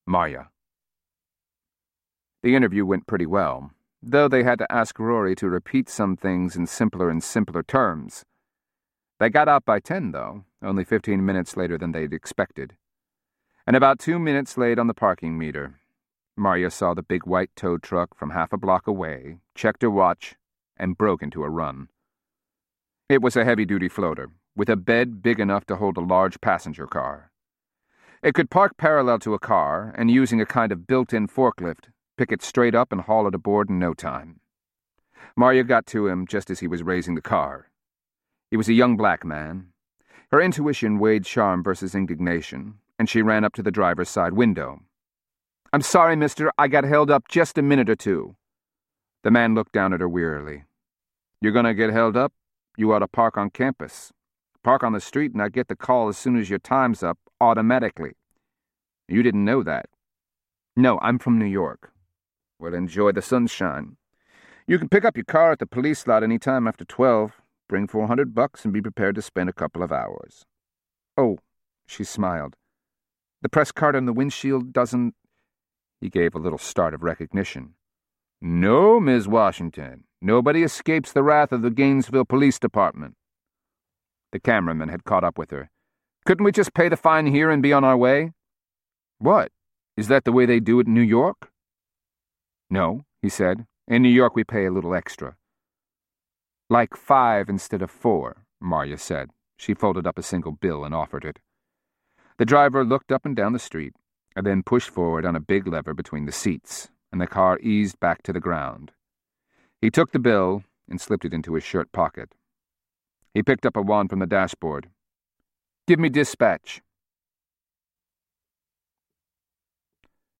Marya. The interview went pretty well, though they had to ask Rory to repeat some things in simpler and simpler terms. They got out by 10, though, only 15 minutes later than they'd expected. And about 2 minutes late on the parking meter. Marya saw the big white tow truck from half a block away, checked her watch, and broke into a run. It was a heavy-duty floater, with a bed big enough to hold a large passenger car. It could park parallel to a car, and using a kind of built-in forklift, pick it straight up and haul it aboard in no time. Marya got to him just as he was raising the car. He was a young black man. Her intuition weighed charm versus indignation, and she ran up to the driver's side window. "I'm sorry, mister, I got held up just a minute or two." The man looked down at her wearily. "You're gonna get held up? You ought to park on campus. Park on the street and I get the call as soon as your time's up, automatically. You didn't know that." "No, I'm from New York." "Well, enjoy the sunshine. You can pick up your car at the police lot any time after 12. Bring $400 and be prepared to spend a couple of hours." "Oh," she smiled. "The press card on the windshield doesn't—" He gave a little start of recognition. "No, Ms. Washington. Nobody escapes the wrath of the Gainesville Police Department." The cameraman had caught up with her. "Couldn't we just pay the fine here and be on our way?" "What? Is that the way they do it in New York?" "No," he said. "In New York we pay a little extra." "Like 5 instead of 4, Marya said. She folded up a single bill and offered it. The driver looked up and down the street, and then pushed forward on a big lever between the seats, and the car eased back to the ground. He took the bill and slipped it into his shirt pocket. He picked up a wand from the dashboard. "Give me dispatch."